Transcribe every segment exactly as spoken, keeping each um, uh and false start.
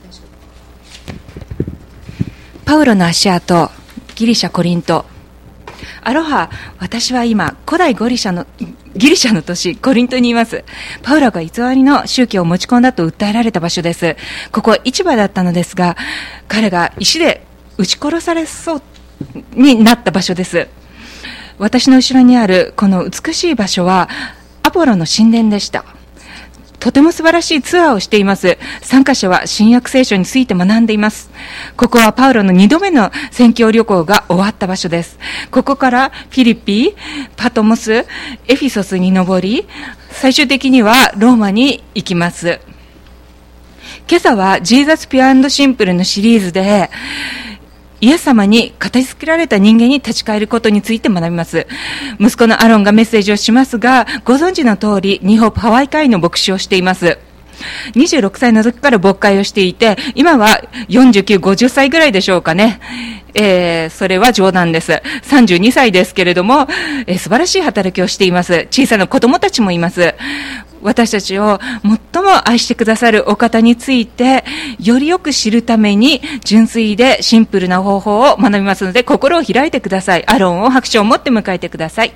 パウロの足跡、ギリシャ・コリント。アロハ、私は今古代ギリシャのギリシャの都市コリントにいます。パウロが偽りの宗教を持ち込んだと訴えられた場所です。ここは市場だったのですが、彼が石で撃ち殺されそうになった場所です。私の後ろにあるこの美しい場所はアポロの神殿でした。とても素晴らしいツアーをしています。参加者は新約聖書について学んでいます。ここはパウロのにどめの宣教旅行が終わった場所です。ここからフィリピ、パトモス、エフィソスに登り、最終的にはローマに行きます。今朝はジーザスピュア&シンプルのシリーズで、イエス様に形作られた人間に立ち返ることについて学びます。息子のアロンがメッセージをしますが、ご存知の通り、ニューホープハワイ会の牧師をしています。にじゅうろくさいの時から牧会をしていて、今はよんじゅうきゅう、ごじゅっさいぐらいでしょうかね。えー、それは冗談です。さんじゅうにさいですけれども、えー、素晴らしい働きをしています。小さな子供たちもいます。私たちを最も愛してくださるお方についてよりよく知るために純粋でシンプルな方法を学びますので、心を開いてください。アロンを拍手を持って迎えてください。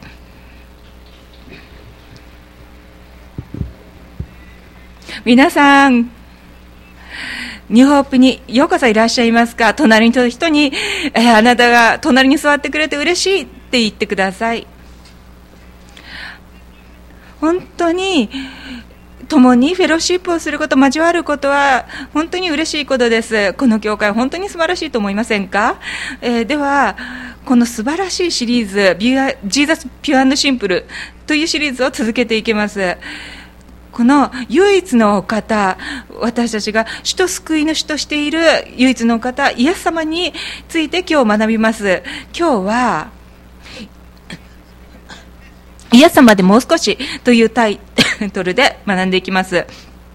皆さん、ニューホープにようこそいらっしゃいますか。隣の人に、えー、あなたが隣に座ってくれて嬉しいって言ってください。本当に共にフェロシップをすること、交わることは本当に嬉しいことです。この教会本当に素晴らしいと思いませんか。えー、ではこの素晴らしいシリーズ、ジーザスピュア&シンプルというシリーズを続けていきます。この唯一のお方、私たちが主と救い主としている唯一のお方、イエス様について今日学びます。今日はイエス様でもう少しというタイトルで学んでいきます。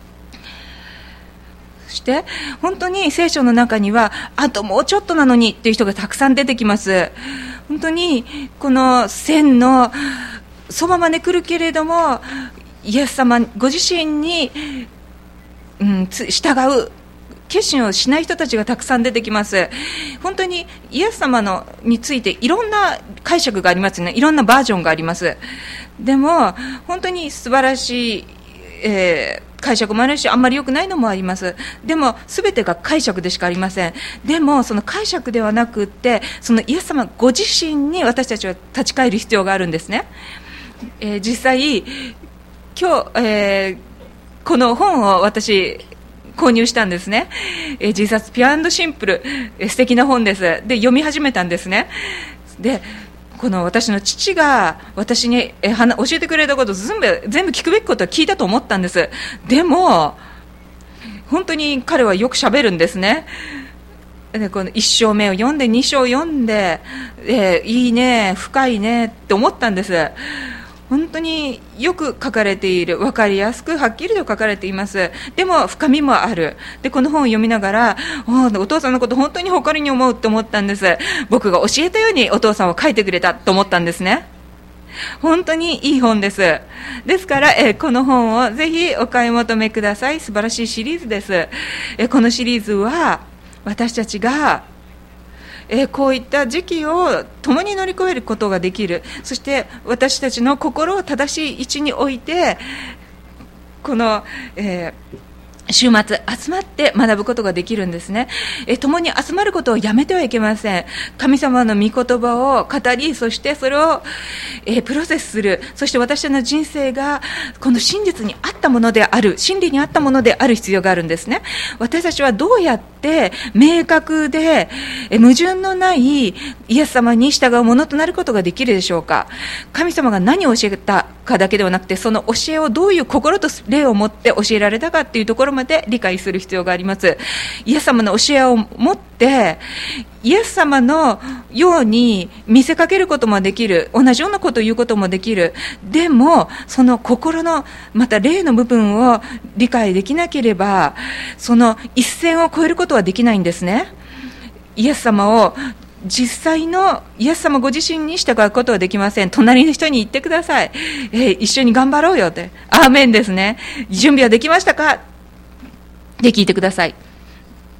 そして本当に聖書の中にはあともうちょっとなのにという人がたくさん出てきます。本当にこの線のそばまで来るけれども、イエス様ご自身に、うん、従う決心をしない人たちがたくさん出てきます。本当にイエス様のについていろんな解釈がありますね。いろんなバージョンがあります。でも本当に素晴らしい、えー、解釈もあるし、あんまり良くないのもあります。でも全てが解釈でしかありません。でもその解釈ではなくって、そのイエス様ご自身に私たちは立ち返る必要があるんですね。えー、実際今日、えー、この本を私購入したんですね。えー、ジーザスピュア&シンプル、えー、素敵な本です。で読み始めたんですね。でこの私の父が私に、えー、教えてくれたこと全部全部聞くべきことは聞いたと思ったんです。でも本当に彼はよく喋るんですね。でこのいっ章目を読んでに章読んで、えー、いいね深いねって思ったんです。本当によく書かれている、分かりやすくはっきりと書かれています。でも深みもある。でこの本を読みながら、 お, お父さんのこと本当に誇りに思うと思ったんです。僕が教えたようにお父さんは書いてくれたと思ったんですね。本当にいい本です。ですから、えこの本をぜひお買い求めください。素晴らしいシリーズです。えこのシリーズは私たちがえー、こういった時期を共に乗り越えることができる。そして私たちの心を正しい位置に置いてこの、えー週末集まって学ぶことができるんですね。え共に集まることをやめてはいけません。神様の御言葉を語り、そしてそれを、えプロセスする。そして私たちの人生がこの真実に合ったものである、真理に合ったものである必要があるんですね。私たちはどうやって明確でえ矛盾のないイエス様に従うものとなることができるでしょうか。神様が何を教えたかだけではなくて、その教えをどういう心と霊を持って教えられたかというところまで理解する必要があります。イエス様の教えを持ってイエス様のように見せかけることもできる、同じようなことを言うこともできる。でもその心のまた霊の部分を理解できなければ、その一線を越えることはできないんですね。イエス様を実際のイエス様ご自身に従うことはできません。隣の人に言ってください。えー、一緒に頑張ろうよって。アーメンですね。準備はできましたかって聞いてください。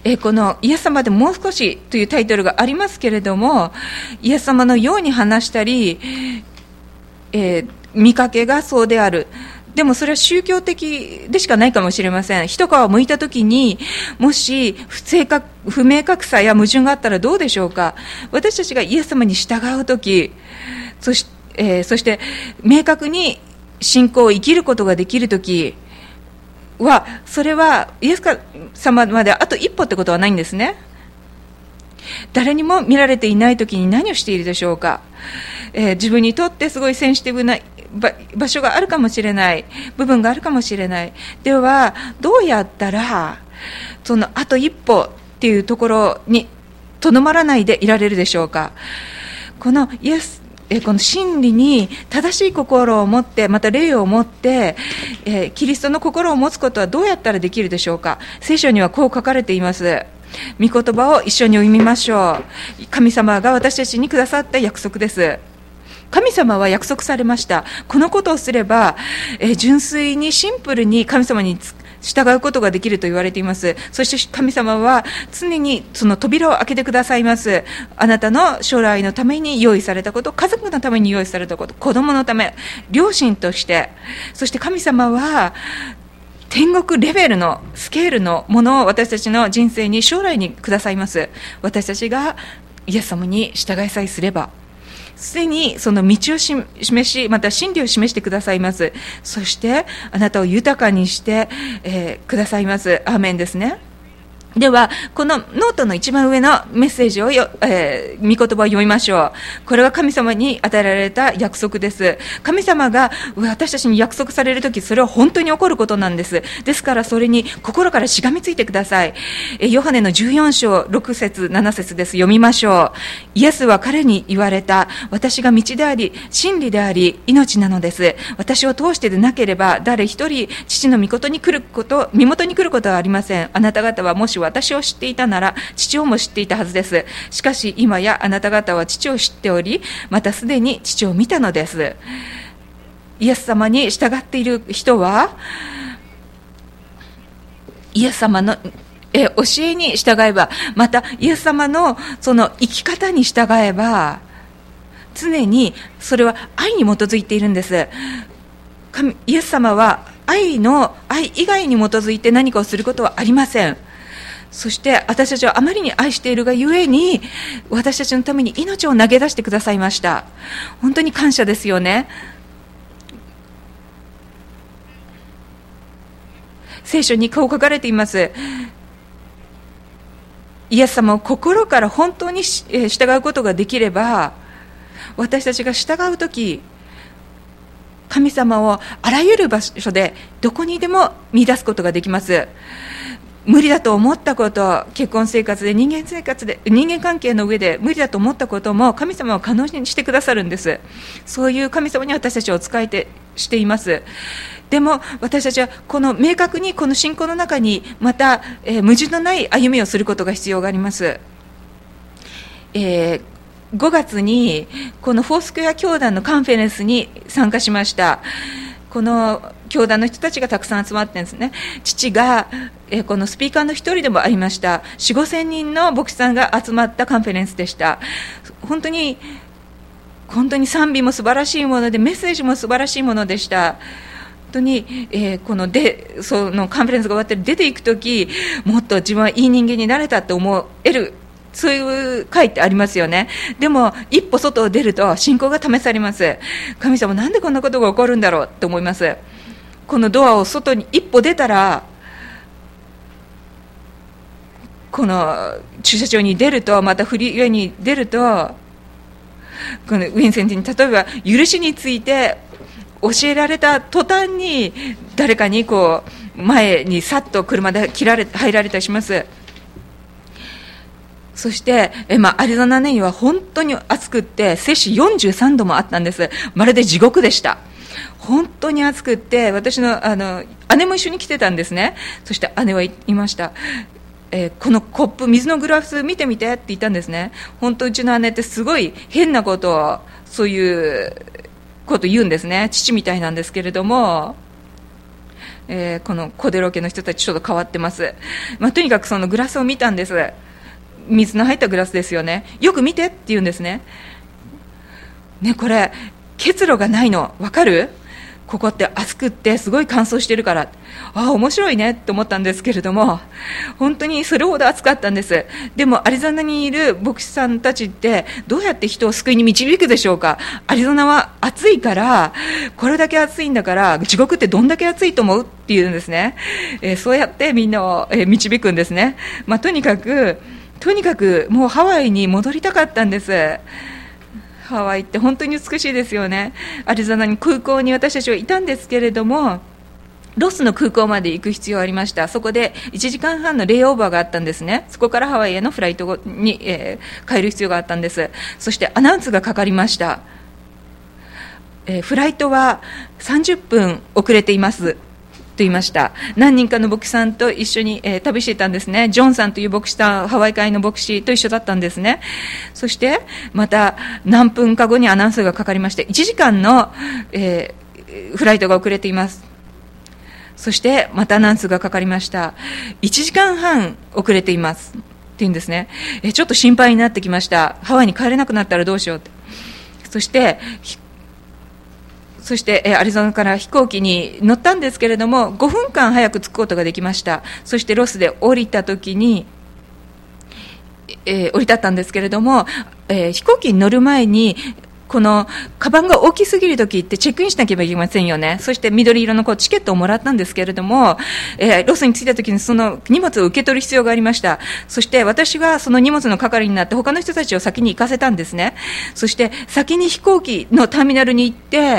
えー、このイエス様でもう少しというタイトルがありますけれども、イエス様のように話したり、えー、見かけがそうである。でもそれは宗教的でしかないかもしれません。一皮を剥いたときに、もし不正確、不明確さや矛盾があったらどうでしょうか。私たちがイエス様に従うとき、そし、えー、そして明確に信仰を生きることができるときは、それはイエス様まであと一歩ってことはないんですね。誰にも見られていないときに何をしているでしょうか。えー、自分にとってすごいセンシティブな場所があるかもしれない、部分があるかもしれない。ではどうやったらそのあと一歩っていうところにとどまらないでいられるでしょうか。このイエスえこの真理に正しい心を持って、また霊を持って、えー、キリストの心を持つことはどうやったらできるでしょうか。聖書にはこう書かれています。御言葉を一緒に読みましょう。神様が私たちにくださった約束です。神様は約束されました。このことをすれば、えー、純粋にシンプルに神様に従うことができると言われています。そして神様は常にその扉を開けてくださいます。あなたの将来のために用意されたこと、家族のために用意されたこと、子供のため、両親として、そして神様は天国レベルのスケールのものを私たちの人生に将来にくださいます。私たちがイエス様に従いさえすれば、すでにその道を示し、また真理を示してくださいます。そしてあなたを豊かにして、えー、くださいます。アーメンですね。ではこのノートの一番上のメッセージをよ、えー、御言葉を読みましょう。これは神様に与えられた約束です。神様が私たちに約束されるとき、それは本当に起こることなんです。ですからそれに心からしがみついてください。えー、ヨハネのじゅうよん章ろく節なな節です。読みましょう。イエスは彼に言われた。私が道であり真理であり命なのです。私を通してでなければ誰一人父の御元に来ること身元に来ることはありません。あなた方はもし私を知っていたなら父をも知っていたはずです。しかし今やあなた方は父を知っており、またすでに父を見たのです。イエス様に従っている人はイエス様のえ教えに従えば、またイエス様のその生き方に従えば、常にそれは愛に基づいているんです。神イエス様は愛の愛以外に基づいて何かをすることはありません。そして私たちはあまりに愛しているがゆえに、私たちのために命を投げ出してくださいました。本当に感謝ですよね。聖書にこう書かれています。イエス様を心から本当に従うことができれば、私たちが従うとき、神様をあらゆる場所でどこにでも見出すことができます。無理だと思ったこと、結婚生活で人間生活で人間関係の上で無理だと思ったことも神様は可能にしてくださるんです。そういう神様に私たちをお仕えてしています。でも私たちはこの明確にこの信仰の中にまた、えー、矛盾のない歩みをすることが必要があります。えーごがつにこのフォースクエア教団のカンファレンスに参加しました。この教団の人たちがたくさん集まってるんですね。父がえこのスピーカーの一人でもありました。よん、ごせんにんの牧師さんが集まったカンファレンスでした。本当に本当に賛美も素晴らしいもので、メッセージも素晴らしいものでした。本当に、えー、このでそのカンファレンスが終わって出ていくとき、もっと自分はいい人間になれたと思える、そういう回ってありますよね。でも一歩外を出ると信仰が試されます。神様なんでこんなことが起こるんだろうと思います。このドアを外に一歩出たら、この駐車場に出ると、またフリーウェイに出ると、このウィンセントに例えば許しについて教えられた途端に誰かにこう前にさっと車で切られ入られたりします。そしてえ、まあ、アリゾナには本当に暑くって摂氏よんじゅうさんどもあったんです。まるで地獄でした。本当に暑くって、私 の, あの姉も一緒に来てたんですね。そして姉は言いました、えー、このコップ水のグラス見てみてって言ったんですね。本当うちの姉ってすごい変なことをそういうこと言うんですね。父みたいなんですけれども、 えー、このコデロ家の人たちちょっと変わってます、まあ、とにかくそのグラスを見たんです。水の入ったグラスですよね。よく見てって言うんですね。ね、これ結露がないの分かる？ここって暑くってすごい乾燥してるから、ああ面白いねと思ったんですけれども、本当にそれほど暑かったんです。でもアリゾナにいる牧師さんたちってどうやって人を救いに導くでしょうか。アリゾナは暑いから、これだけ暑いんだから地獄ってどんだけ暑いと思うっていうんですね、えー、そうやってみんなを、えー、導くんですね。まあ、とにかくとにかくもうハワイに戻りたかったんです。ハワイって本当に美しいですよね。アリゾナに空港に私たちはいたんですけれども、ロスの空港まで行く必要がありました。そこでいちじかんはんのレイオーバーがあったんですね。そこからハワイへのフライトに、えー、帰る必要があったんです。そしてアナウンスがかかりました。えー、フライトはさんじゅっぷん遅れていますと言いました。何人かの牧師さんと一緒に、えー、旅していたんですね。ジョンさんという牧師さん、ハワイ会の牧師と一緒だったんですね。そしてまた何分か後にアナウンスがかかりまして、いちじかんの、えー、フライトが遅れています。そしてまたアナウンスがかかりました。いちじかんはん遅れていますって言うんですね。えー、ちょっと心配になってきました。ハワイに帰れなくなったらどうしようって。そしてそしてえアリゾナから飛行機に乗ったんですけれども、ごふんかん早く着くことができました。そしてロスで降りたときに、えー、降り立ったんですけれども、えー、飛行機に乗る前にこのカバンが大きすぎるときってチェックインしなければいけませんよね。そして緑色のこうチケットをもらったんですけれども、えー、ロスに着いたときにその荷物を受け取る必要がありました。そして私はその荷物の係になって他の人たちを先に行かせたんですね。そして先に飛行機のターミナルに行って、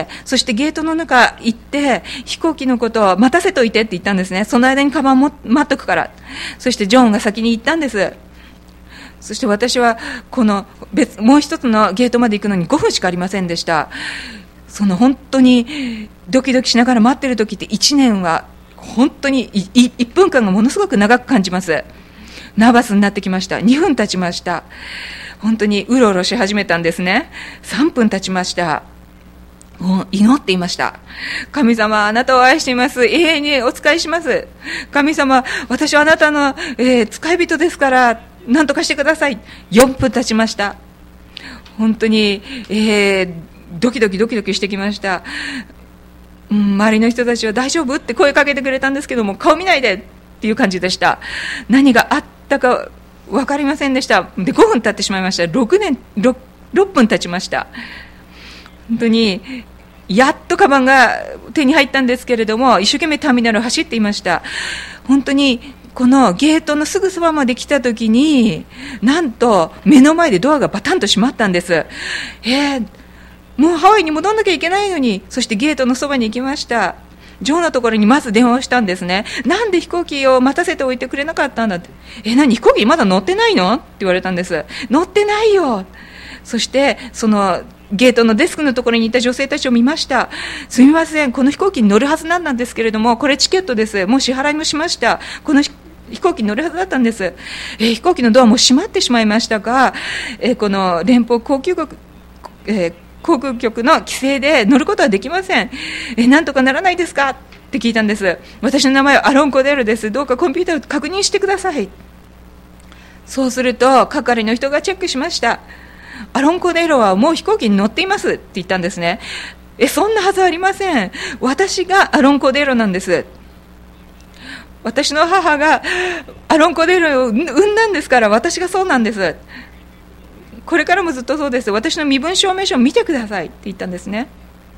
そしてゲートの中行って飛行機のことを待たせといてって言ったんですね。その間にカバンも待っとくから。そしてジョンが先に行ったんです。そして私はこの別もう一つのゲートまで行くのにごふんしかありませんでした。その本当にドキドキしながら待っている時っていちねんは本当にいっぷんかんがものすごく長く感じます。ナーバスになってきました。にふん経ちました。本当にうろうろし始めたんですね。さんぷん経ちました。もう祈っていました。神様、あなたを愛しています。永遠にお仕えします。神様、私はあなたの、えー、使い人ですから何とかしてください。よんぷん経ちました。本当に、えー、ドキドキドキドキしてきました、うん、周りの人たちは大丈夫って声かけてくれたんですけども、顔見ないでっていう感じでした。何があったか分かりませんでした。でごふん経ってしまいました。ろくねん 6, ろっぷん経ちました。本当にやっとカバンが手に入ったんですけれども、一生懸命ターミナルを走っていました。本当にこのゲートのすぐそばまで来たときに、なんと目の前でドアがバタンと閉まったんです。えー、もうハワイに戻んなきゃいけないのに。そしてゲートのそばに行きました。ジョーのところにまず電話をしたんですね。なんで飛行機を待たせておいてくれなかったんだって。え、何、飛行機まだ乗ってないのって言われたんです。乗ってないよ。そしてそのゲートのデスクのところにいた女性たちを見ました。すみません、この飛行機に乗るはずなんですけれども、これチケットです。もう支払いもしました。この飛行機に乗るはずだったんです。えー、飛行機のドアも閉まってしまいましたが、えー、この連邦航空局、えー、航空局の規制で乗ることはできません。えー、なんとかならないですかって聞いたんです。私の名前はアロン・コデールです。どうかコンピューターを確認してください。そうすると係の人がチェックしました。アロン・コデーロはもう飛行機に乗っていますって言ったんですね。え、そんなはずありません。私がアロン・コデーロなんです。私の母がアロン・コデーロを産んだんですから、私がそうなんです。これからもずっとそうです。私の身分証明書を見てくださいって言ったんですね。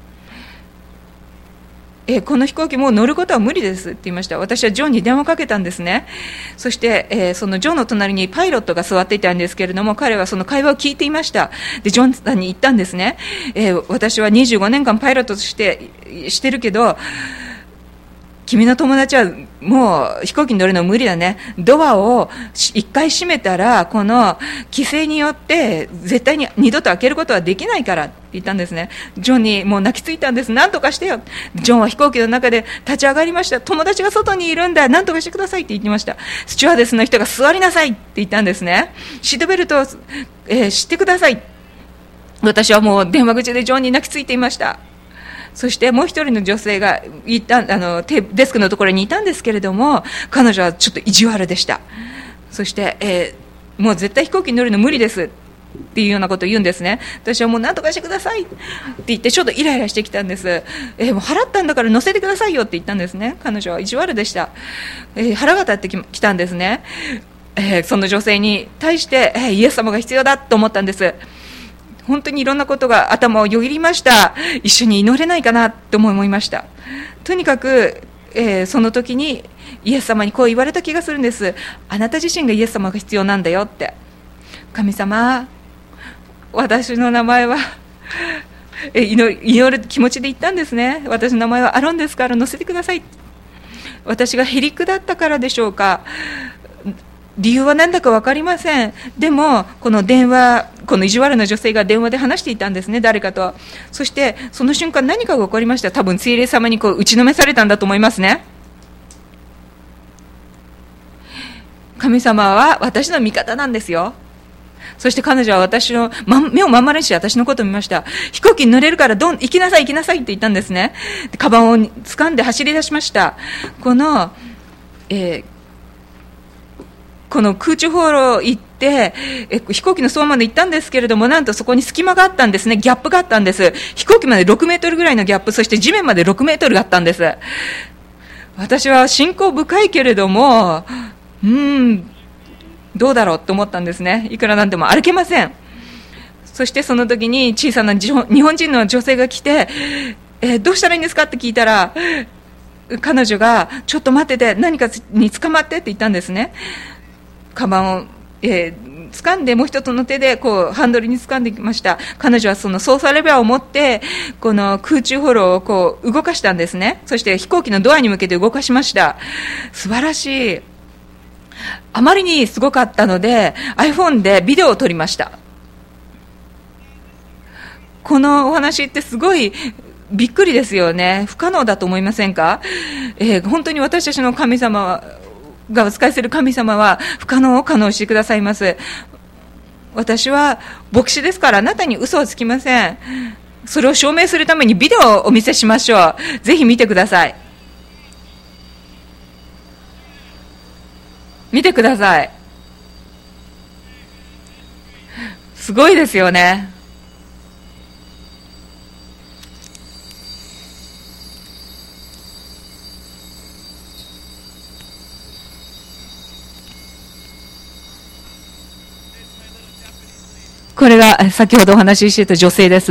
えこの飛行機もう乗ることは無理ですって言いました。私はジョンに電話をかけたんですね。そして、えー、そのジョンの隣にパイロットが座っていたんですけれども、彼はその会話を聞いていました。でジョンさんに言ったんですね、えー、私はにじゅうごねんかんパイロットとしてしてるけど、君の友達はもう飛行機に乗るの無理だね。ドアを一回閉めたらこの規制によって絶対に二度と開けることはできないからって言ったんですね。ジョンにもう泣きついたんです。なんとかしてよ。ジョンは飛行機の中で立ち上がりました。友達が外にいるんだ、なんとかしてくださいって言ってました。スチュワーデスの人が座りなさいって言ったんですね。シートベルトを、えー、してください。私はもう電話口でジョンに泣きついていました。 そしてもう一人の女性がいた、あのデスクのところにいたんですけれども、彼女はちょっと意地悪でした。そして、えー、もう絶対飛行機に乗るの無理ですっていうようなことを言うんですね。私はもう何とかしてくださいって言ってちょっとイライラしてきたんです。えー、もう払ったんだから乗せてくださいよって言ったんですね。彼女は意地悪でした。えー、腹が立ってき、きたんですね。えー、その女性に対して、えー、イエス様が必要だと思ったんです。本当にいろんなことが頭をよぎりました。一緒に祈れないかなと思いました。とにかく、えー、その時にイエス様にこう言われた気がするんです。あなた自身がイエス様が必要なんだよって。神様、私の名前はえ祈る、祈る気持ちで言ったんですね。私の名前はアロンですから乗せてください。私がへりくだったからでしょうか。理由は何だか分かりません。でもこの電話、この意地悪な女性が電話で話していたんですね、誰かと。そしてその瞬間何かが起こりました。多分聖霊様にこう打ちのめされたんだと思いますね。神様は私の味方なんですよ。そして彼女は私の、ま、目をまん丸にして私のことを見ました。飛行機に乗れるからどん行きなさい行きなさいって言ったんですね。でカバンを掴んで走り出しました。この、えー、この空中放浪行ってえ飛行機のそばまで行ったんですけれども、なんとそこに隙間があったんですね。ギャップがあったんです。飛行機までろくメートルぐらいのギャップ、そして地面までろくメートルがあったんです。私は信仰深いけれども、うーんどうだろうと思ったんですね。いくらなんでも歩けません。そしてその時に小さな日本人の女性が来て、えー、どうしたらいいんですかって聞いたら、彼女がちょっと待ってて、何かに捕まってって言ったんですね。カバンを、えー、掴んでもう一つの手でこうハンドルに掴んできました。彼女はその操作レバーを持ってこの空中フォローをこう動かしたんですね。そして飛行機のドアに向けて動かしました。素晴らしい。あまりにすごかったので iPhone でビデオを撮りました。このお話ってすごいびっくりですよね。不可能だと思いませんか？えー、本当に私たちの神様がお仕えする神様は不可能を可能してくださいます。私は牧師ですからあなたに嘘はつきません。それを証明するためにビデオをお見せしましょう。ぜひ見てください。見てください。すごいですよね。これが先ほどお話ししていた女性です。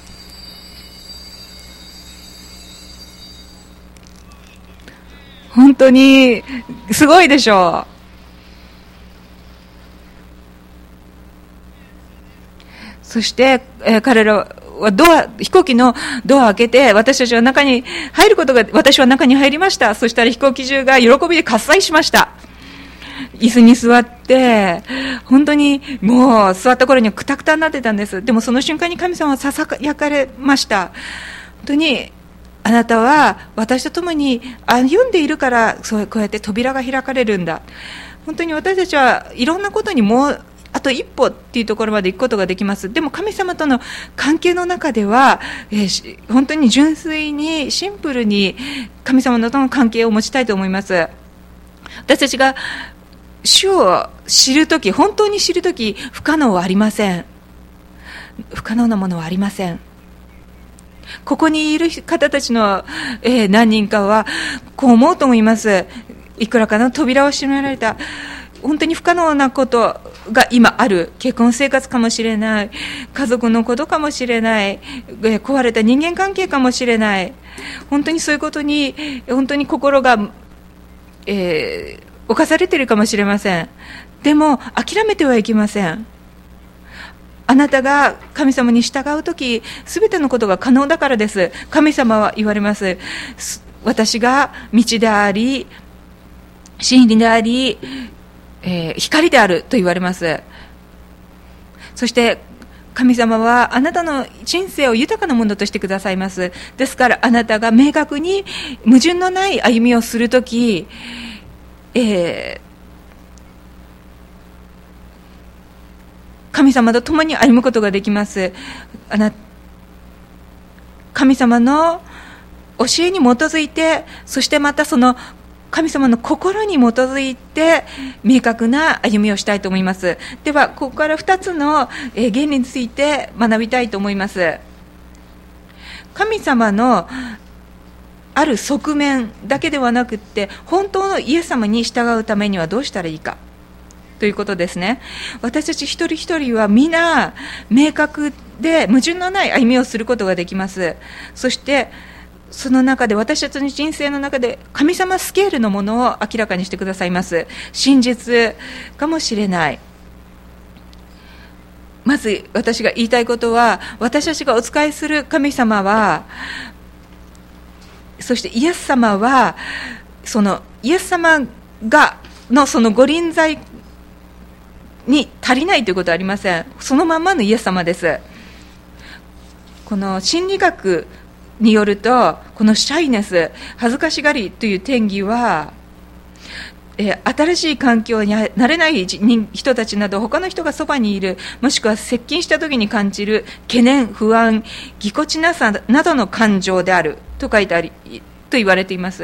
本当にすごいでしょう。そして、えー、彼らはドア飛行機のドアを開けて私たちは中に入ることが私は中に入りました。そしたら飛行機中が喜びで喝采しました。椅子に座って本当にもう座った頃にはくたくたになってたんです。でもその瞬間に神様はささやかれました。本当にあなたは私と共に歩んでいるからそうこうやって扉が開かれるんだ。本当に私たちはいろんなことにもうあと一歩っていうところまで行くことができます。でも神様との関係の中では、えー、本当に純粋にシンプルに神様との関係を持ちたいと思います。私たちが主を知るとき、本当に知るとき、不可能はありません。不可能なものはありません。ここにいる方たちの、えー、何人かはこう思うと思います。いくらかの扉を閉められた本当に不可能なことが今ある。結婚生活かもしれない、家族のことかもしれない、壊れた人間関係かもしれない。本当にそういうことに本当に心が、えー侵されているかもしれません。でも諦めてはいけません。あなたが神様に従うとき、すべてのことが可能だからです。神様は言われます。私が道であり真理であり、えー、光であると言われます。そして神様はあなたの人生を豊かなものとしてくださいます。ですからあなたが明確に矛盾のない歩みをするとき、えー、神様と共に歩むことができます。あな神様の教えに基づいて、そしてまたその神様の心に基づいて明確な歩みをしたいと思います。ではここからふたつの原理について学びたいと思います。神様のある側面だけではなくって、本当のイエス様に従うためにはどうしたらいいかということですね。私たち一人一人は皆明確で矛盾のない歩みをすることができます。そしてその中で、私たちの人生の中で神様スケールのものを明らかにしてくださいます。真実かもしれない。まず私が言いたいことは、私たちがお仕えする神様は、そしてイエス様は、そのイエス様がのそのご臨在に足りないということはありません。そのままのイエス様です。この心理学によると、このシャイネス、恥ずかしがりという定義は、えー、新しい環境に慣れない人たちなど、他の人がそばにいる、もしくは接近した時に感じる懸念、不安、ぎこちなさなどの感情であると書いてありと言われています。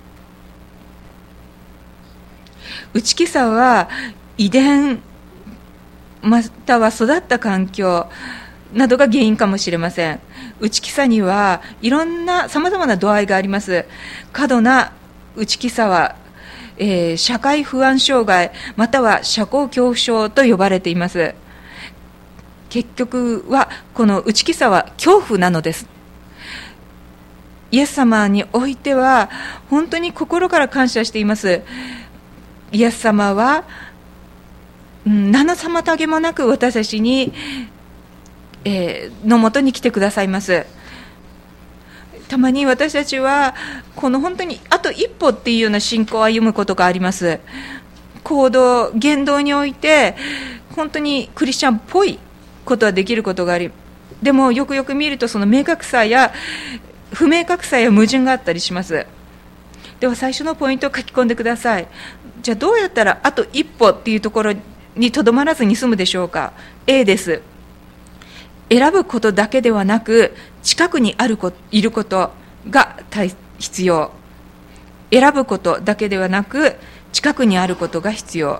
内気さは遺伝または育った環境などが原因かもしれません。内気さにはいろんなさまざまな度合いがあります。過度な内気さは、えー、社会不安障害または社交恐怖症と呼ばれています。結局はこの内気さは恐怖なのです。イエス様においては本当に心から感謝しています。イエス様は何の妨げもなく私たちに、えー、のもとに来てくださいます。たまに私たちはこの本当にあと一歩っていうような信仰を歩むことがあります。行動言動において本当にクリスチャンっぽいことはできることがあり、でもよくよく見るとその明確さや不明確さや矛盾があったりします。では最初のポイントを書き込んでください。じゃあどうやったらあと一歩っていうところにとどまらずに済むでしょうか。 A です。選ぶことだけではなく近くにあるこいることが必要。選ぶことだけではなく近くにあることが必要。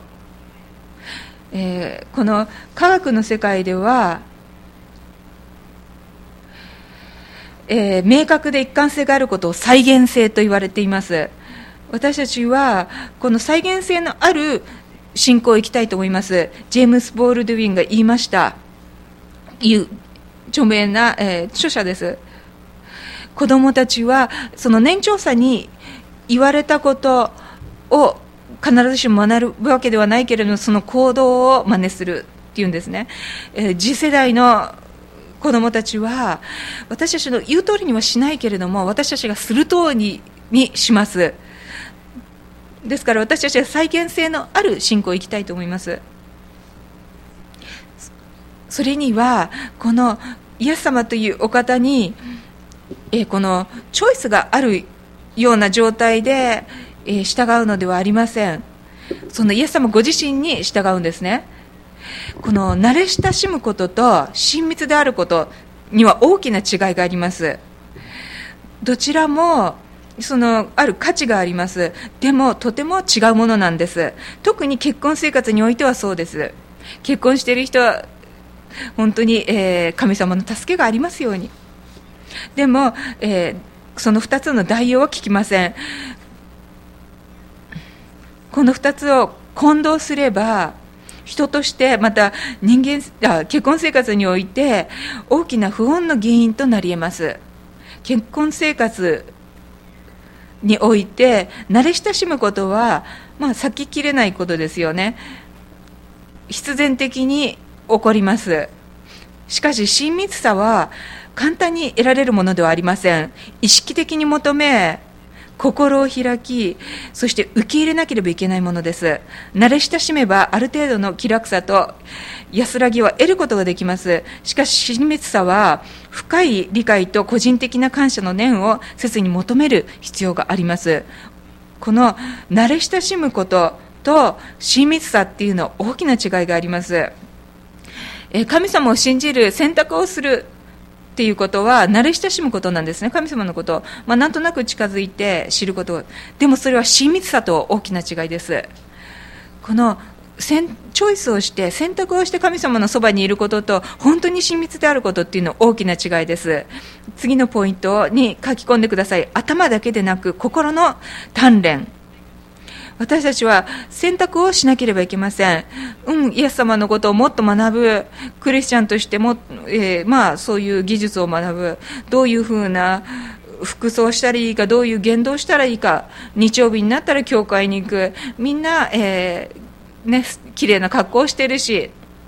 えー、この科学の世界では、えー、明確で一貫性があることを再現性と言われています。私たちはこの再現性のある信仰を生きたいと思います。ジェームス・ボールドウィンが言いました。いう著名な、えー、著者です。子どもたちはその年長さに言われたことを必ずしも学ぶわけではないけれども、その行動を真似するっていうんですね。えー、次世代の子どもたちは私たちの言う通りにはしないけれども、私たちがする通りにします。ですから私たちは再現性のある信仰を生きたいと思います。それにはこのイエス様というお方に、えー、このチョイスがあるような状態で、えー、従うのではありません。そのイエス様ご自身に従うんですね。この慣れ親しむことと親密であることには大きな違いがあります。どちらもそのある価値があります。でもとても違うものなんです。特に結婚生活においてはそうです。結婚している人は本当に、えー、神様の助けがありますように。でも、えー、そのふたつの代用は聞きません。このふたつを混同すれば人としてまた人間あ結婚生活において大きな不穏の原因となり得ます。結婚生活において慣れ親しむことは、まあ、避けきれないことですよね。必然的に起こります。しかし親密さは簡単に得られるものではありません。意識的に求め心を開き、そして受け入れなければいけないものです。慣れ親しめばある程度の気楽さと安らぎは得ることができます。しかし親密さは深い理解と個人的な感謝の念を切に求める必要があります。この慣れ親しむことと親密さっていうのは大きな違いがあります。神様を信じる選択をするっていうことは慣れ親しむことなんですね。神様のことを、まあ、なんとなく近づいて知ること。でもそれは親密さと大きな違いです。このチョイスをして選択をして神様のそばにいることと本当に親密であることっていうのは大きな違いです。次のポイントに書き込んでください。頭だけでなく心の鍛錬。私たちは選択をしなければいけません。うん、イエス様のことをもっと学ぶ、クリスチャンとしても、えー、まあそういう技術を学ぶ、どういうふうな服装したらいいか、どういう言動したらいいか、日曜日になったら教会に行く、みんな、えーね、綺麗な格好をしているし、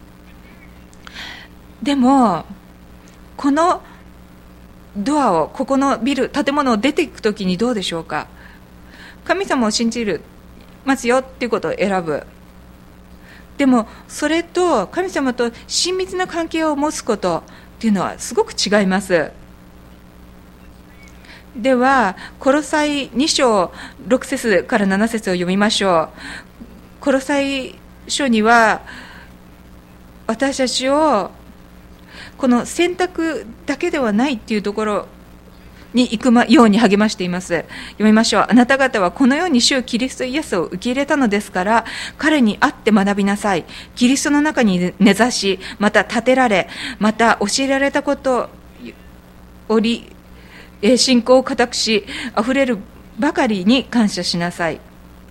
でもこのドアを、ここのビル、建物を出ていくときにどうでしょうか。神様を信じるますよっていうことを選ぶ。でもそれと神様と親密な関係を持つことっていうのはすごく違います。ではコロサイに章ろく節からなな節を読みましょう。コロサイ書には私たちをこの選択だけではないっていうところに行くように励ましています。読みましょう。あなた方はこのように主キリストイエスを受け入れたのですから、彼に会って学びなさい。キリストの中に根ざし、また立てられ、また教えられたことをり信仰を固くし、あふれるばかりに感謝しなさい。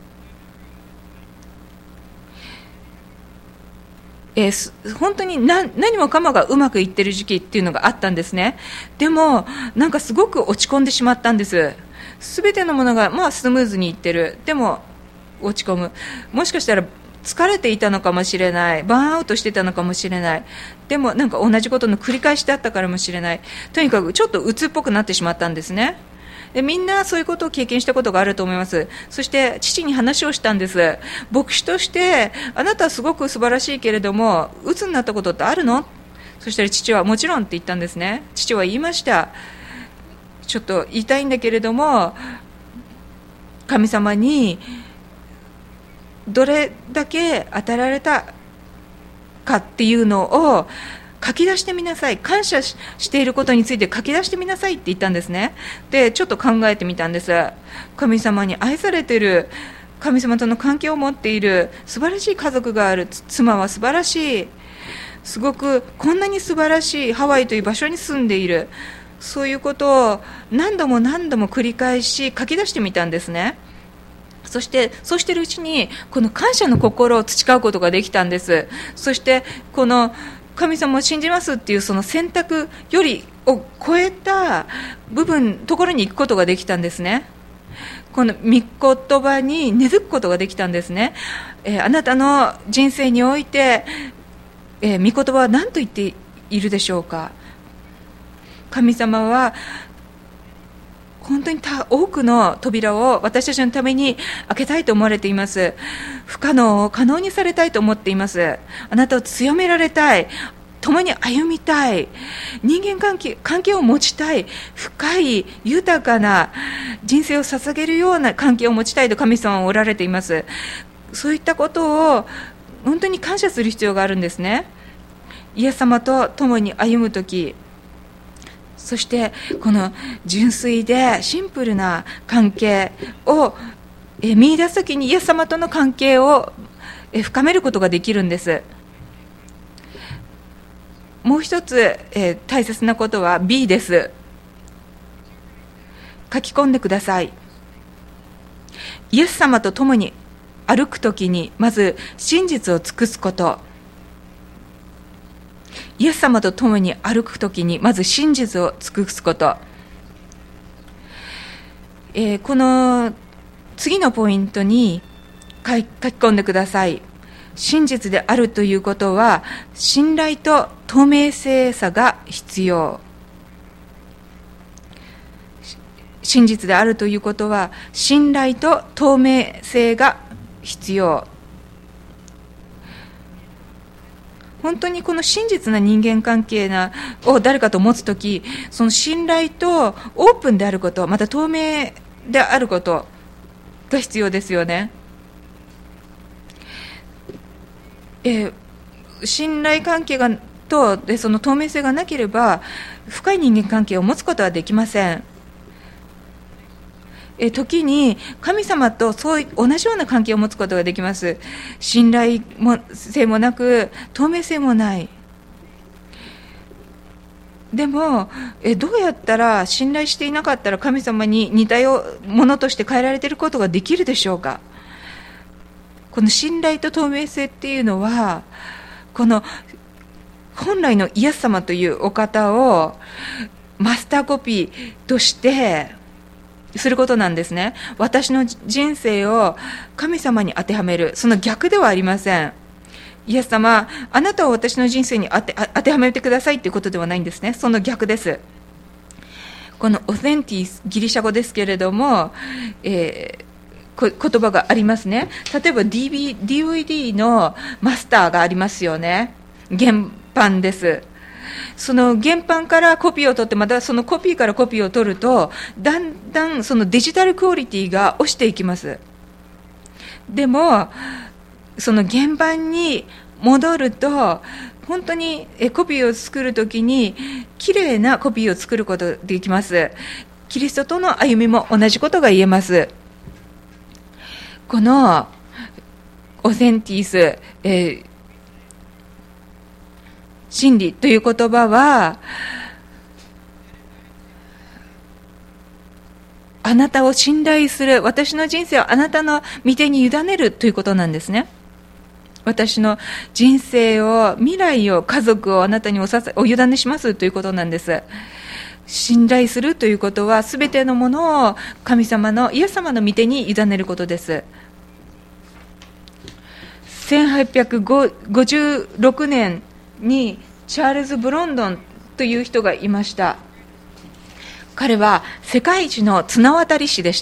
えー、本当に 何, 何もかもがうまくいってる時期っていうのがあったんですね。でもなんかすごく落ち込んでしまったんです。すべてのものがまあスムーズにいってる。でも落ち込む。もしかしたら疲れていたのかもしれない。バーンアウトしてたのかもしれない。でもなんか同じことの繰り返しだったからもしれない。とにかくちょっと鬱っぽくなってしまったんですね。でみんなそういうことを経験したことがあると思います。そして父に話をしたんです。牧師としてあなたはすごく素晴らしいけれども鬱になったことってあるの？そしたら父はもちろんって言ったんですね。父は言いました。ちょっと言いたいんだけれども神様にどれだけ与えられたかっていうのを書き出してみなさい。感謝していることについて書き出してみなさいって言ったんですね。でちょっと考えてみたんです。神様に愛されている、神様との関係を持っている、素晴らしい家族がある、妻は素晴らしい、すごくこんなに素晴らしいハワイという場所に住んでいる、そういうことを何度も何度も繰り返し書き出してみたんですね。そしてそうしているうちにこの感謝の心を培うことができたんです。そしてこの神様を信じますっていうその選択よりを超えた部分ところに行くことができたんですね。この御言葉に根付くことができたんですね。えー、あなたの人生において、えー、御言葉は何と言っているでしょうか。神様は本当に多くの扉を私たちのために開けたいと思われています。不可能を可能にされたいと思っています。あなたを強められたい、共に歩みたい、人間関係、関係を持ちたい、深い豊かな人生を捧げるような関係を持ちたいと神様はおられています。そういったことを本当に感謝する必要があるんですね。イエス様と共に歩むとき、そしてこの純粋でシンプルな関係を見出すときにイエス様との関係を深めることができるんです。もう一つ、えー、大切なことは ビー です。書き込んでください。イエス様と共に歩くときにまず真実を尽くすこと。イエス様と共に歩くときにまず真実を尽くすこと、えー、この次のポイントに書き込んでください。真実であるということは信頼と透明性さが必要。真実であるということは信頼と透明性が必要。本当にこの真実な人間関係なを誰かと持つとき、その信頼とオープンであること、また透明であることが必要ですよね。えー、信頼関係がとでその透明性がなければ深い人間関係を持つことはできません。え時に神様とそう同じような関係を持つことができます。信頼も性もなく透明性もない。でもえどうやったら信頼していなかったら神様に似たようものとして変えられていることができるでしょうか。この信頼と透明性っていうのはこの本来のイエス様というお方をマスターコピーとしてすることなんですね。私の人生を神様に当てはめる、その逆ではありません。イエス様、あなたを私の人生に当て、当てはめてくださいということではないんですね。その逆です。このオセンティス、ギリシャ語ですけれども、えー、言葉がありますね。例えば ディーブイディー のマスターがありますよね。原版です。その原版からコピーを取って、またそのコピーからコピーを取るとだんだんそのデジタルクオリティが落ちていきます。でもその原版に戻ると本当にコピーを作るときにきれいなコピーを作ることができます。キリストとの歩みも同じことが言えます。このオセンティス、えー真理という言葉はあなたを信頼する、私の人生をあなたの御手に委ねるということなんですね。私の人生を、未来を、家族をあなたにおささお委ねしますということなんです。信頼するということはすべてのものを神様のイエス様の御手に委ねることです。せんはっぴゃくごじゅうろくねんにチャールズ・ブロンドンという人がいました。彼は世界一の綱渡り師でした。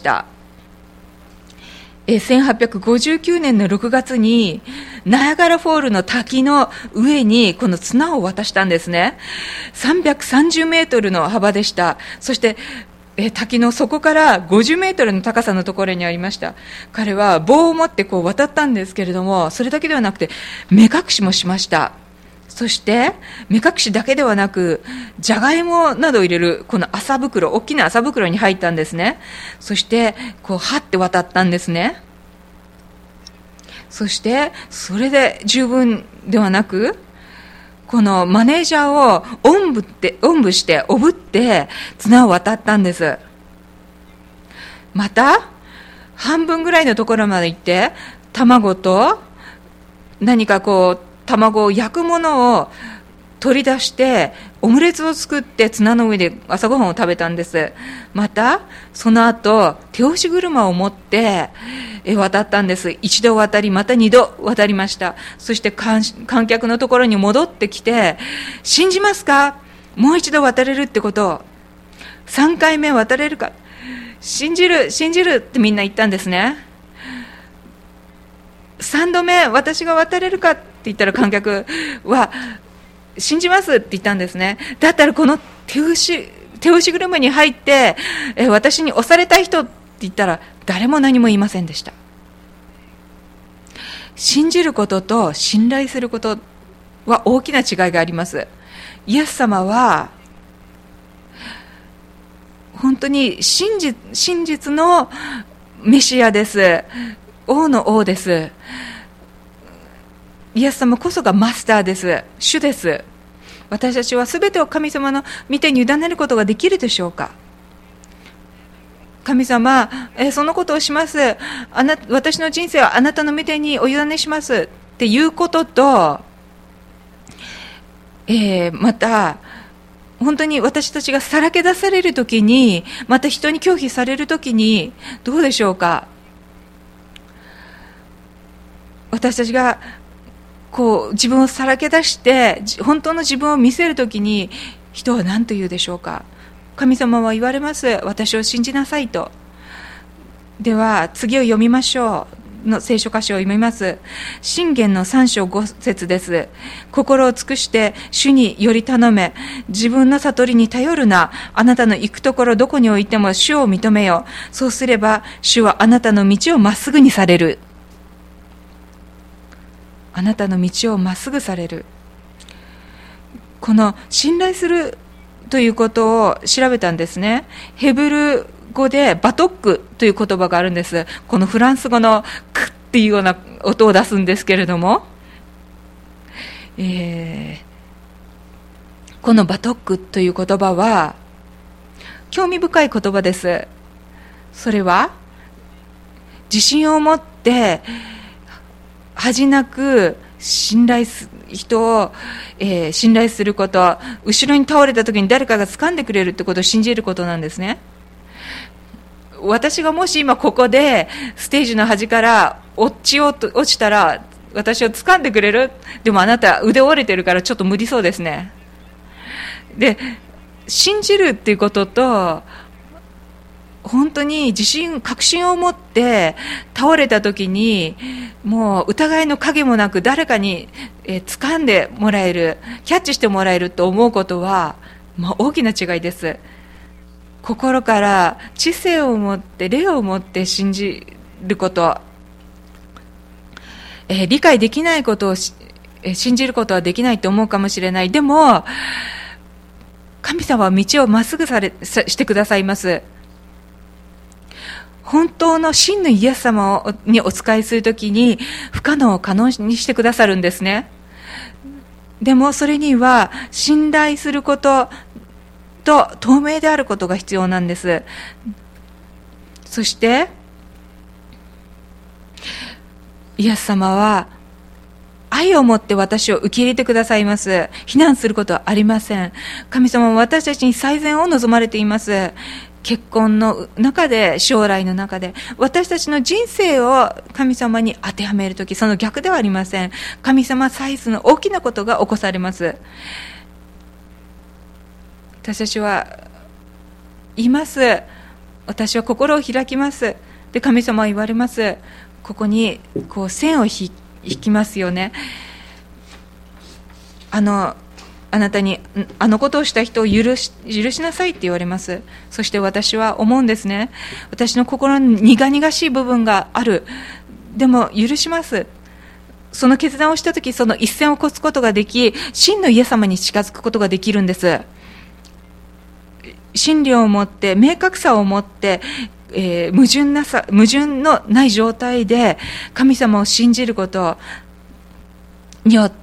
せんはっぴゃくごじゅうきゅうねんのろくがつにナイアガラフォールの滝の上にこの綱を渡したんですね。さんびゃくさんじゅうメートルの幅でした。そしてえ滝の底からごじゅうメートルの高さのところにありました。彼は棒を持ってこう渡ったんですけれども、それだけではなくて目隠しもしました。そして目隠しだけではなくじゃがいもなどを入れるこの麻袋、大きな麻袋に入ったんですね。そしてこうはって渡ったんですね。そしてそれで十分ではなく、このマネージャーをおんぶって、おんぶしておぶって綱を渡ったんです。また半分ぐらいのところまで行って卵と何かこう卵を焼くものを取り出してオムレツを作って綱の上で朝ごはんを食べたんです。またその後手押し車を持って渡ったんです。一度渡りまた二度渡りました。そして観客のところに戻ってきて、信じますか、もう一度渡れるってことを、さんかいめ渡れるか、信じる信じるってみんな言ったんですね。さんどめ私が渡れるかって言ったら観客は信じますって言ったんですね。だったらこの手押し手押し車に入ってえ私に押された人って言ったら誰も何も言いませんでした。信じることと信頼することは大きな違いがあります。イエス様は本当に真実、真実のメシアです。王の王です。イエス様こそがマスターです。主です。私たちはすべてを神様の御手に委ねることができるでしょうか。神様、えそのことをします。あな私の人生はあなたの御手にお委ねしますっていうことと、えー、また本当に私たちがさらけ出されるときに、また人に拒否されるときにどうでしょうか。私たちがこう自分をさらけ出して本当の自分を見せるときに人は何と言うでしょうか。神様は言われます。私を信じなさいと。では次を読みましょう。の聖書箇所を読みます。箴言のさん章ご節です。心を尽くして主により頼め、自分の悟りに頼るな。あなたの行くところどこにおいても主を認めよ。そうすれば主はあなたの道をまっすぐにされる。あなたの道をまっすぐされる。 この信頼するということを調べたんですね。ヘブル語でバトックという言葉があるんです。このフランス語のクッっていうような音を出すんですけれども、えー、このバトックという言葉は興味深い言葉です。それは自信を持って恥なく信頼す人を、えー、信頼すること、後ろに倒れた時に誰かが掴んでくれるってことを信じることなんですね。私がもし今ここでステージの端から落ちようと落ちたら私を掴んでくれる？でもあなた腕折れてるからちょっと無理そうですね。で、信じるっていうことと本当に自信、確信を持って倒れた時にもう疑いの影もなく誰かに、えー、掴んでもらえる、キャッチしてもらえると思うことは、まあ、大きな違いです。心から知性を持って霊を持って信じること、えー、理解できないことをし、えー、信じることはできないと思うかもしれない。でも神様は道をまっすぐされさしてくださいます。本当の真のイエス様をにお仕えするときに不可能を可能にしてくださるんですね。でもそれには信頼することと透明であることが必要なんです。そしてイエス様は愛を持って私を受け入れてくださいます。非難することはありません。神様は私たちに最善を望まれています。結婚の中で、将来の中で私たちの人生を神様に当てはめるとき、その逆ではありません。神様サイズの大きなことが起こされます。私たちは言います。私は心を開きます。で、神様は言われます。ここにこう線を引きますよね。あのあなたにあのことをした人を許し、許しなさいって言われます。そして私は思うんですね。私の心に苦々しい部分がある。でも許します。その決断をしたとき、その一線を越すことができ、真のイエス様に近づくことができるんです。真理を持って、明確さを持って、えー、矛盾なさ、矛盾のない状態で神様を信じることによって、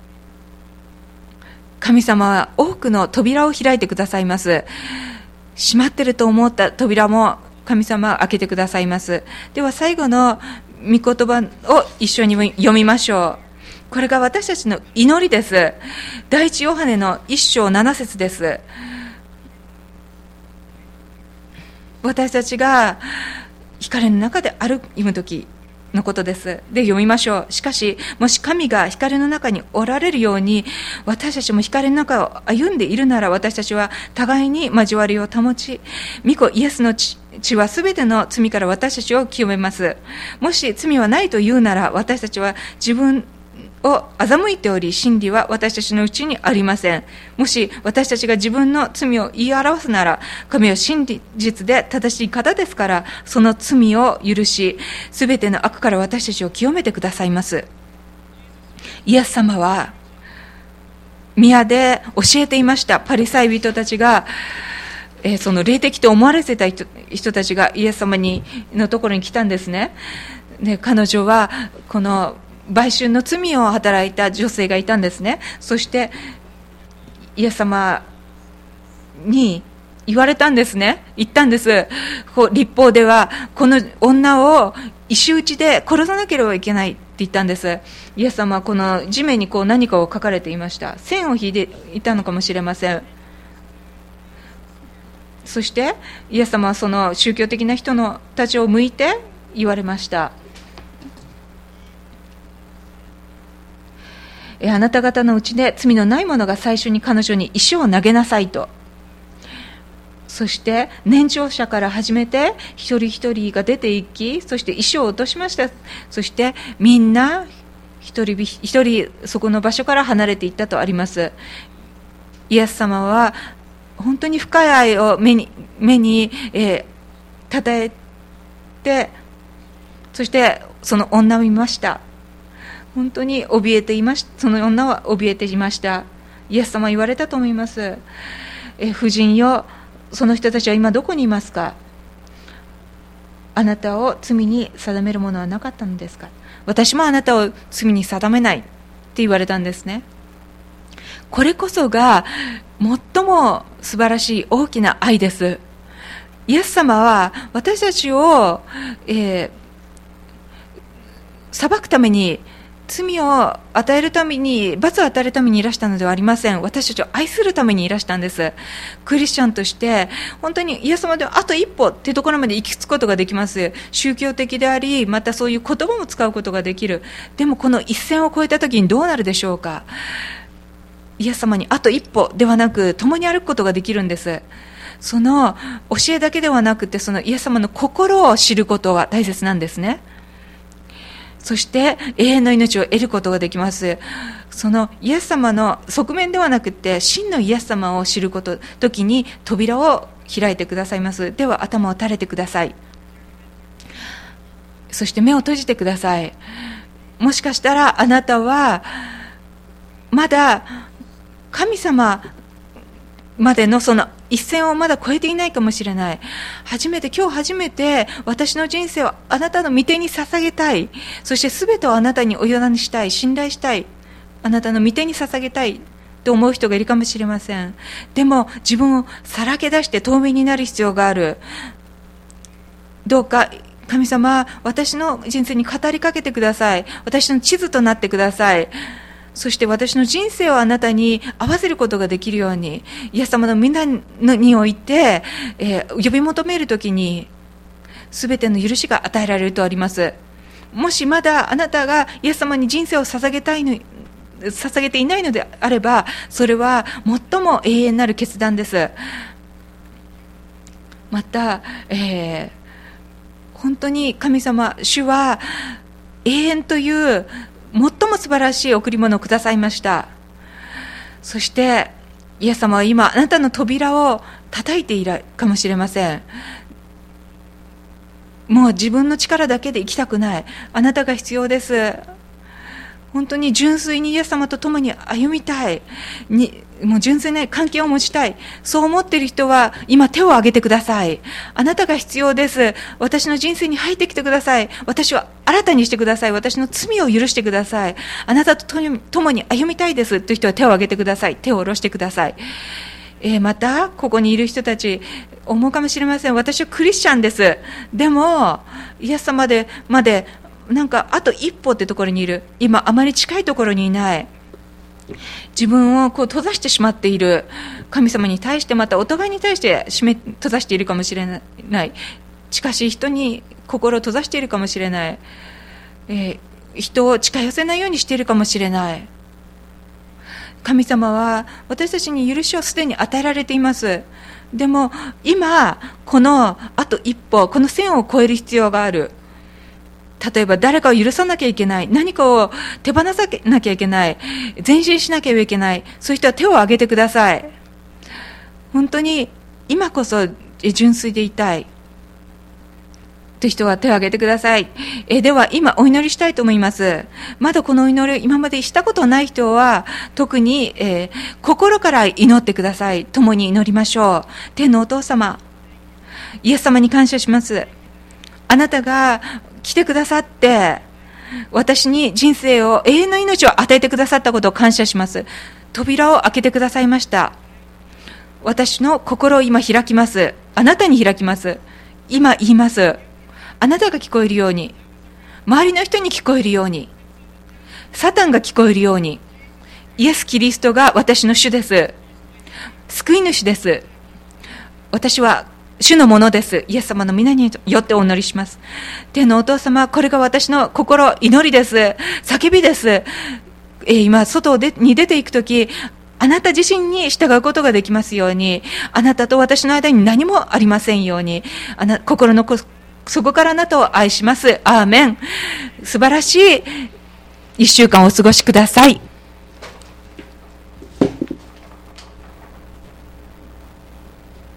神様は多くの扉を開いてくださいます。閉まっていると思った扉も神様は開けてくださいます。では最後の御言葉を一緒に読みましょう。これが私たちの祈りです。第一ヨハネの一章七節です。私たちが光の中で歩むときのことです。で、読みましょう。しかし、もし神が光の中におられるように、私たちも光の中を歩んでいるなら、私たちは互いに交わりを保ち、御子イエスの血はすべての罪から私たちを清めます。もし罪はないと言うなら、私たちは自分を欺いており、真理は私たちのうちにありません。もし私たちが自分の罪を言い表すなら、神は真実で正しい方ですから、その罪を許し、すべての悪から私たちを清めてくださいます。イエス様は宮で教えていました。パリサイ人たちが、えー、その霊的と思われてた 人, 人たちがイエス様にのところに来たんですね。で、彼女はこの売春の罪を働いた女性がいたんですね。そしてイエス様に言われたんですね。言ったんです。律法ではこの女を石打ちで殺さなければいけないって言ったんです。イエス様はこの地面にこう何かを書かれていました。線を引いていたのかもしれません。そしてイエス様はその宗教的な人のたちを向いて言われました。あなた方のうちで罪のない者が最初に彼女に石を投げなさいと。そして年長者から始めて一人一人が出て行き、そして石を落としました。そしてみんな一人一人そこの場所から離れていったとあります。イエス様は本当に深い愛を目に目に、えー、たたえて、そしてその女を見ました。本当に怯えていました。その女は怯えていました。 イエス様は言われたと思います。え婦人よ、その人たちは今どこにいますか。あなたを罪に定めるものはなかったのですか。私もあなたを罪に定めないって言われたんですね。これこそが最も素晴らしい大きな愛です。イエス様は私たちを、えー、裁くために、罪を与えるために、罰を与えるためにいらしたのではありません。私たちを愛するためにいらしたんです。クリスチャンとして本当にイエス様ではあと一歩っていうところまで行き着くことができます。宗教的であり、またそういう言葉も使うことができる。でもこの一線を越えた時にどうなるでしょうか。イエス様にあと一歩ではなく、共に歩くことができるんです。その教えだけではなくて、そのイエス様の心を知ることが大切なんですね。そして永遠の命を得ることができます。そのイエス様の側面ではなくて、真のイエス様を知ること時に扉を開いてくださいます。では頭を垂れてください。そして目を閉じてください。もしかしたらあなたはまだ神様までのその一線をまだ越えていないかもしれない。初めて、今日初めて私の人生をあなたの御手に捧げたい。そして全てをあなたにお委ねしたい、信頼したい、あなたの御手に捧げたいと思う人がいるかもしれません。でも自分をさらけ出して透明になる必要がある。どうか神様、私の人生に語りかけてください。私の地図となってください。そして私の人生をあなたに合わせることができるように、イエス様の皆において、えー、呼び求めるときに全ての許しが与えられるとあります。もしまだあなたがイエス様に人生を捧げたいの捧げていないのであれば、それは最も永遠なる決断です。また、えー、本当に神様、主は永遠という最も素晴らしい贈り物をくださいました。そしてイエス様は今あなたの扉を叩いているかもしれません。もう自分の力だけで生きたくない。あなたが必要です。本当に純粋にイエス様と共に歩みたいに、もう純粋な関係を持ちたい、そう思っている人は今手を挙げてください。あなたが必要です。私の人生に入ってきてください。私を新たにしてください。私の罪を許してください。あなたと共に歩みたいですという人は手を挙げてください。手を下ろしてください。えー、またここにいる人たち思うかもしれません。私はクリスチャンです。でもイエス様でまでなんかあと一歩ってところにいる。今あまり近いところにいない。自分をこう閉ざしてしまっている。神様に対して、またお互いに対して閉め閉ざしているかもしれない。近しい人に心を閉ざしているかもしれない。えー、人を近寄せないようにしているかもしれない。神様は私たちに許しをすでに与えられています。でも今このあと一歩、この線を越える必要がある。例えば誰かを許さなきゃいけない、何かを手放さなきゃいけない、前進しなきゃいけない、そういう人は手を挙げてください。本当に今こそ純粋でいたいという人は手を挙げてください。えでは今お祈りしたいと思います。まだこのお祈りを今までしたことない人は特に、えー、心から祈ってください。共に祈りましょう。天のお父様、イエス様に感謝します。あなたが来てくださって私に人生を、永遠の命を与えてくださったことを感謝します。扉を開けてくださいました。私の心を今開きます。あなたに開きます。今言います。あなたが聞こえるように、周りの人に聞こえるように、サタンが聞こえるように、イエス・キリストが私の主です。救い主です。私は主のものです。イエス様の皆によってお祈りします。天のお父様、これが私の心、祈りです。叫びです。えー、今外に出ていくとき、あなた自身に従うことができますように、あなたと私の間に何もありませんように、あな心の底からあなたを愛します。アーメン。素晴らしい一週間をお過ごしください。